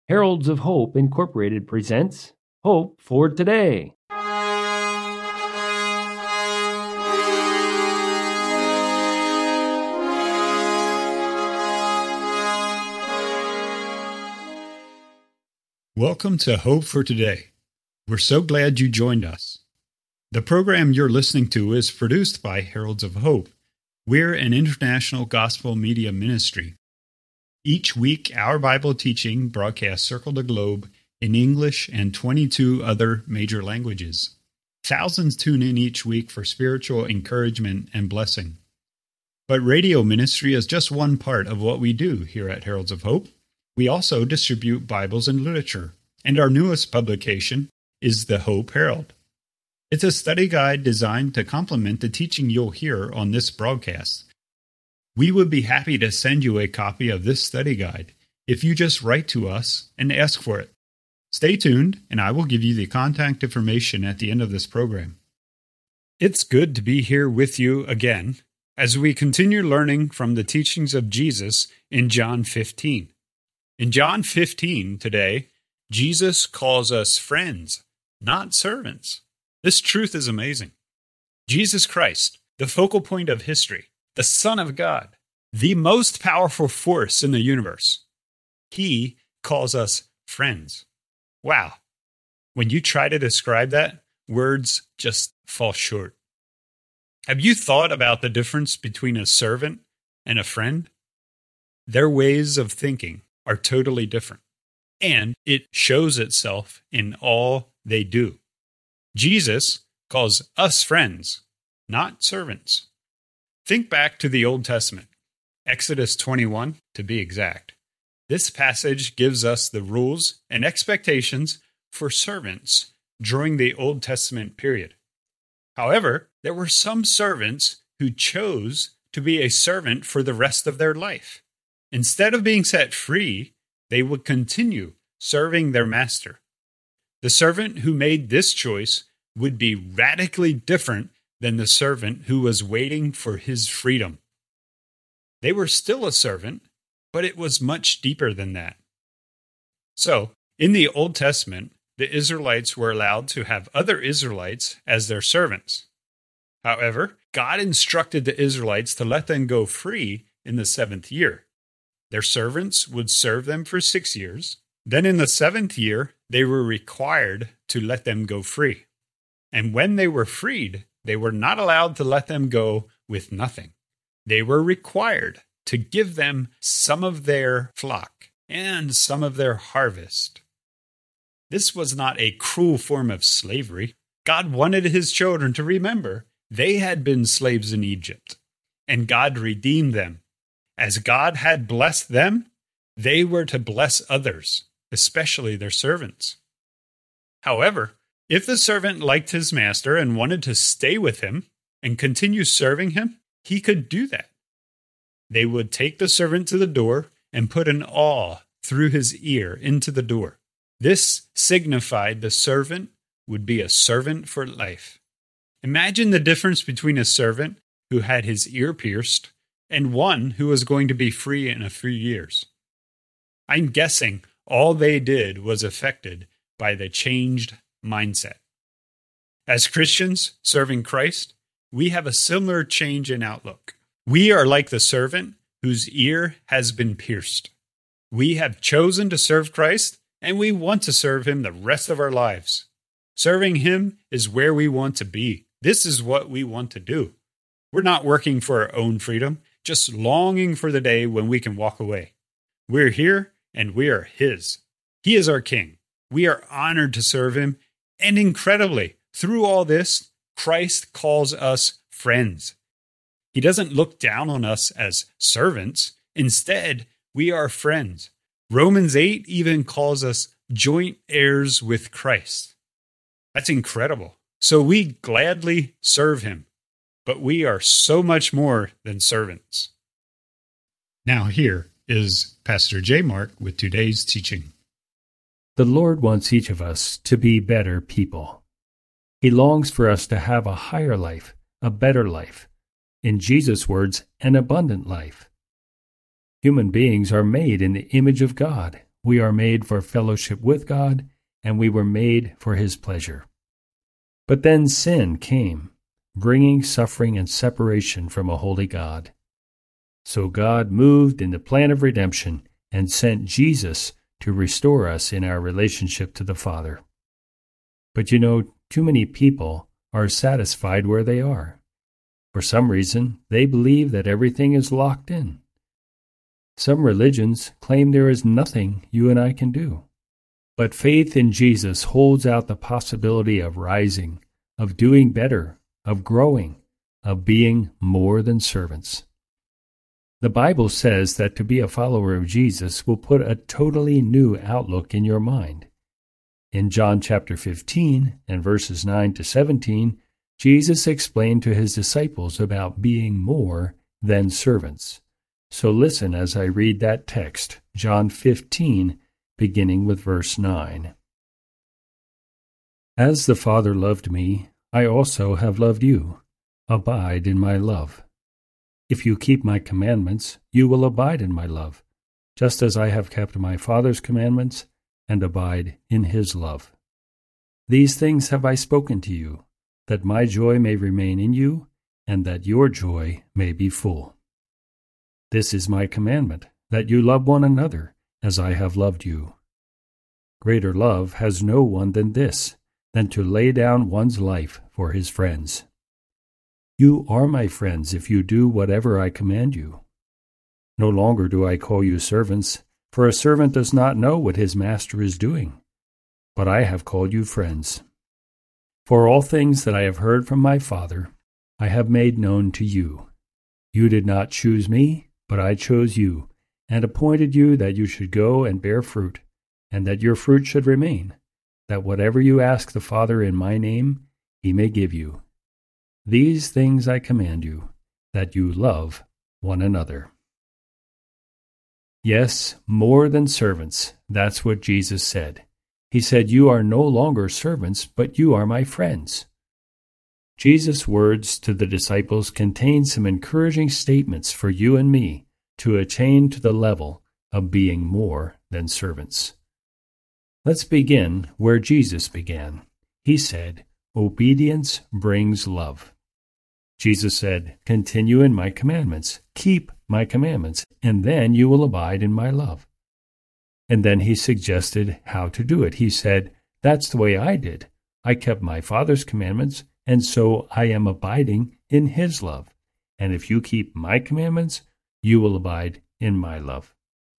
Heralds of Hope Incorporated presents Hope for Today. Welcome to Hope for Today. We're so glad you joined us. The program you're listening to is produced by Heralds of Hope. We're an international gospel media ministry. Each week, our Bible teaching broadcasts circle the globe in English and 22 other major languages. Thousands tune in each week for spiritual encouragement and blessing. But radio ministry is just one part of what we do here at Heralds of Hope. We also distribute Bibles and literature, and our newest publication is the Hope Herald. It's a study guide designed to complement the teaching you'll hear on this broadcast. We would be happy to send you a copy of this study guide if you just write to us and ask for it. Stay tuned, and I will give you the contact information at the end of this program. It's good to be here with you again as we continue learning from the teachings of Jesus in John 15. In John 15 today, Jesus calls us friends, not servants. This truth is amazing. Jesus Christ, the focal point of history, the Son of God, the most powerful force in the universe. He calls us friends. Wow. When you try to describe that, words just fall short. Have you thought about the difference between a servant and a friend? Their ways of thinking are totally different, and it shows itself in all they do. Jesus calls us friends, not servants. Think back to the Old Testament, Exodus 21 to be exact. This passage gives us the rules and expectations for servants during the Old Testament period. However, there were some servants who chose to be a servant for the rest of their life. Instead of being set free, they would continue serving their master. The servant who made this choice would be radically different than the servant who was waiting for his freedom. They were still a servant, but it was much deeper than that. So, in the Old Testament, the Israelites were allowed to have other Israelites as their servants. However, God instructed the Israelites to let them go free in the 7th year. Their servants would serve them for 6 years. Then in the 7th year, they were required to let them go free. And when they were freed, they were not allowed to let them go with nothing. They were required to give them some of their flock and some of their harvest. This was not a cruel form of slavery. God wanted his children to remember they had been slaves in Egypt, and God redeemed them. As God had blessed them, they were to bless others, especially their servants. However, if the servant liked his master and wanted to stay with him and continue serving him, he could do that. They would take the servant to the door and put an awl through his ear into the door. This signified the servant would be a servant for life. Imagine the difference between a servant who had his ear pierced and one who was going to be free in a few years. I'm guessing all they did was affected by the changed mindset. As Christians serving Christ, we have a similar change in outlook. We are like the servant whose ear has been pierced. We have chosen to serve Christ, and we want to serve him the rest of our lives. Serving him is where we want to be. This is what we want to do. We're not working for our own freedom, just longing for the day when we can walk away. We're here, and we are his. He is our king. We are honored to serve him, and incredibly, through all this, Christ calls us friends. He doesn't look down on us as servants. Instead, we are friends. Romans 8 even calls us joint heirs with Christ. That's incredible. So we gladly serve him, but we are so much more than servants. Now here is Pastor J. Mark with today's teaching. The Lord wants each of us to be better people. He longs for us to have a higher life, a better life. In Jesus' words, an abundant life. Human beings are made in the image of God. we are made for fellowship with God, and we were made for His pleasure. But then sin came, bringing suffering and separation from a holy God. So God moved in the plan of redemption and sent Jesus to restore us in our relationship to the Father. But too many people are satisfied where they are. For some reason, they believe that everything is locked in. Some religions claim there is nothing you and I can do. But faith in Jesus holds out the possibility of rising, of doing better, of growing, of being more than servants. The Bible says that to be a follower of Jesus will put a totally new outlook in your mind. In John chapter 15 and verses 9 to 17, Jesus explained to His disciples about being more than servants. So listen as I read that text, John 15, beginning with verse 9. As the Father loved me, I also have loved you. Abide in my love. If you keep my commandments, you will abide in my love, just as I have kept my Father's commandments and abide in His love. These things have I spoken to you, that my joy may remain in you, and that your joy may be full. This is my commandment, that you love one another, as I have loved you. Greater love has no one than this, than to lay down one's life for his friends. You are my friends if you do whatever I command you. No longer do I call you servants, for a servant does not know what his master is doing. But I have called you friends. For all things that I have heard from my Father, I have made known to you. You did not choose me, but I chose you, and appointed you that you should go and bear fruit, and that your fruit should remain, that whatever you ask the Father in my name, He may give you. These things I command you, that you love one another. Yes, more than servants, that's what Jesus said. He said, you are no longer servants, but you are my friends. Jesus' words to the disciples contain some encouraging statements for you and me to attain to the level of being more than servants. Let's begin where Jesus began. He said, obedience brings love. Jesus said, continue in my commandments, keep my commandments, and then you will abide in my love. And then He suggested how to do it. He said, that's the way I did. I kept my Father's commandments, and so I am abiding in His love. And if you keep my commandments, you will abide in my love.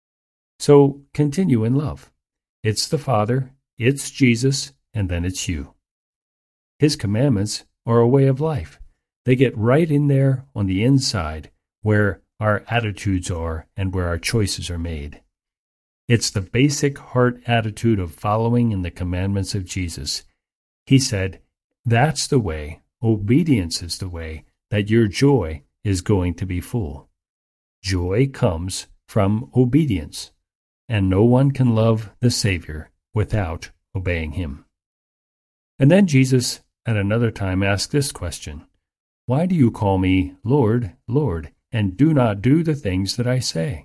So continue in love. It's the Father, it's Jesus, and then it's you. His commandments are a way of life. They get right in there on the inside where our attitudes are and where our choices are made. It's the basic heart attitude of following in the commandments of Jesus. He said, that's the way, obedience is the way, that your joy is going to be full. Joy comes from obedience, and no one can love the Savior without obeying Him. And then Jesus at another time asked this question, why do you call me Lord, Lord, and do not do the things that I say?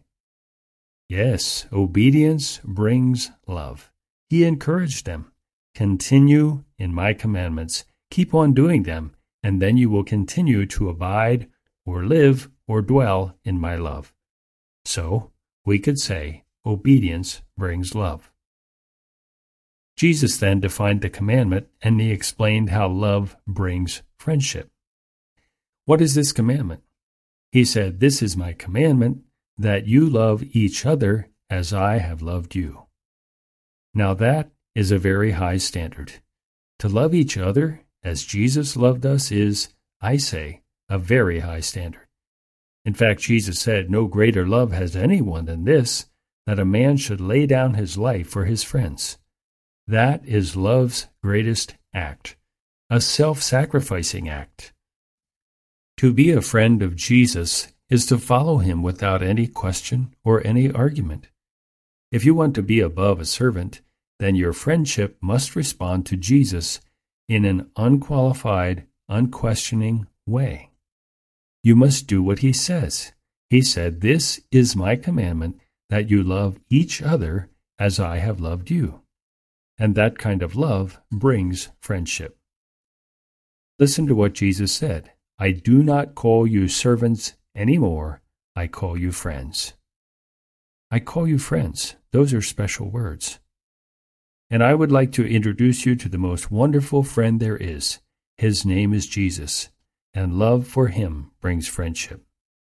Yes, obedience brings love. He encouraged them. Continue in my commandments. Keep on doing them, and then you will continue to abide or live or dwell in my love. So, we could say, obedience brings love. Jesus then defined the commandment, and He explained how love brings friendship. What is this commandment? He said, this is my commandment, that you love each other as I have loved you. Now that is a very high standard. To love each other as Jesus loved us is, I say, a very high standard. In fact, Jesus said, no greater love has anyone than this, that a man should lay down his life for his friends. That is love's greatest act, a self-sacrificing act. To be a friend of Jesus is to follow Him without any question or any argument. If you want to be above a servant, then your friendship must respond to Jesus in an unqualified, unquestioning way. You must do what He says. He said, this is my commandment, that you love each other as I have loved you. And that kind of love brings friendship. Listen to what Jesus said. I do not call you servants anymore. I call you friends. I call you friends. Those are special words. And I would like to introduce you to the most wonderful friend there is. His name is Jesus, and love for him brings friendship.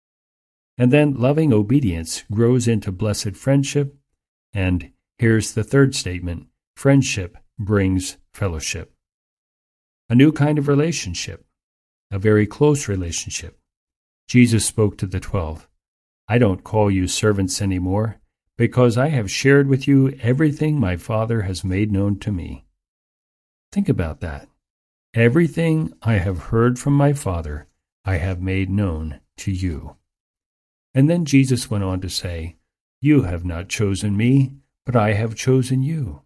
And then loving obedience grows into blessed friendship. And here's the third statement. Friendship brings fellowship. A new kind of relationship, a very close relationship. Jesus spoke to the 12. I don't call you servants anymore, because I have shared with you everything my Father has made known to me. Think about that. Everything I have heard from my Father, I have made known to you. And then Jesus went on to say, You have not chosen me, but I have chosen you.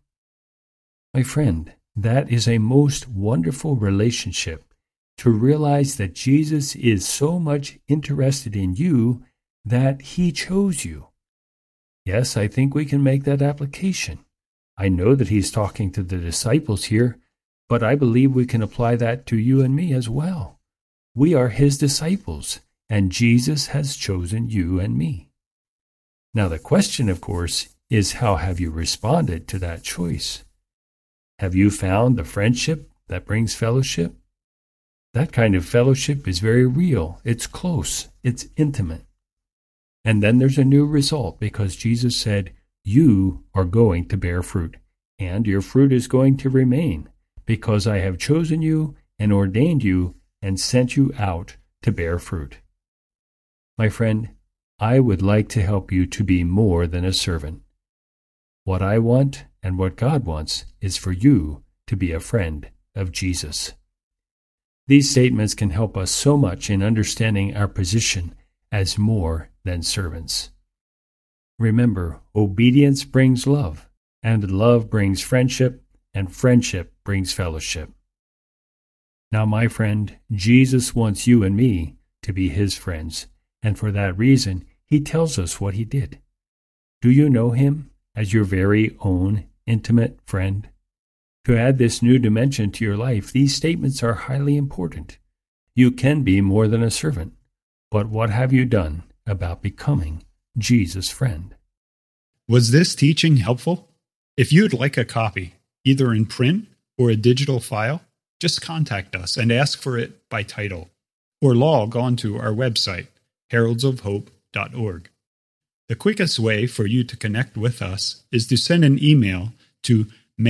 My friend, that is a most wonderful relationship, to realize that Jesus is so much interested in you that he chose you. Yes, I think we can make that application. I know that he's talking to the disciples here, but I believe we can apply that to you and me as well. We are his disciples, and Jesus has chosen you and me. Now the question, of course, is how have you responded to that choice? Have you found the friendship that brings fellowship? That kind of fellowship is very real. It's close. It's intimate. And then there's a new result because Jesus said, You are going to bear fruit, and your fruit is going to remain, because I have chosen you and ordained you and sent you out to bear fruit. My friend, I would like to help you to be more than a servant. What I want and what God wants is for you to be a friend of Jesus. These statements can help us so much in understanding our position as more than servants. Remember, obedience brings love, and love brings friendship, and friendship brings fellowship. Now, my friend, Jesus wants you and me to be his friends, and for that reason, he tells us what he did. Do you know him as your very own intimate friend? To add this new dimension to your life, these statements are highly important. You can be more than a servant, but what have you done about becoming Jesus' friend? Was this teaching helpful? If you'd like a copy, either in print or a digital file, just contact us and ask for it by title, or log on to our website, heraldsofhope.org. The quickest way for you to connect with us is to send an email to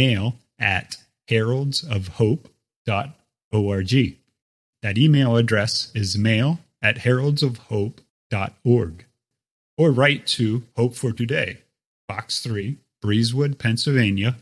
mail@heraldsofhope.org. That email address is mail@heraldsofhope.org. Or write to Hope for Today, Box 3, Breezewood, Pennsylvania,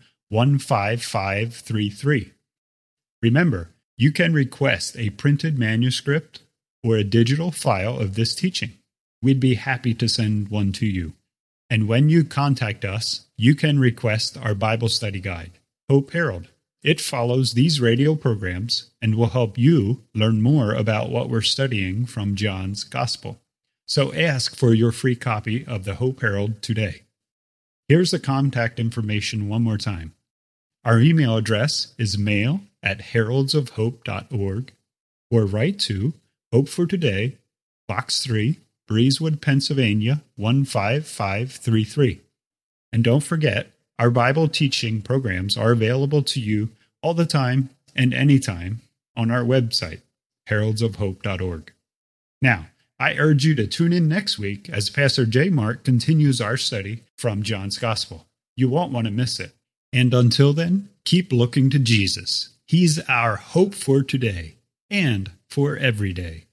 15533. Remember, you can request a printed manuscript or a digital file of this teaching. We'd be happy to send one to you. And when you contact us, you can request our Bible study guide, Hope Herald. It follows these radio programs and will help you learn more about what we're studying from John's Gospel. So ask for your free copy of the Hope Herald today. Here's the contact information one more time. Our email address is mail@heraldsofhope.org, or write to Hope for Today, Box 3, Breezewood, Pennsylvania, 15533. And don't forget, our Bible teaching programs are available to you all the time and anytime on our website, heraldsofhope.org. Now, I urge you to tune in next week as Pastor J. Mark continues our study from John's Gospel. You won't want to miss it. And until then, keep looking to Jesus. He's our hope for today and for every day.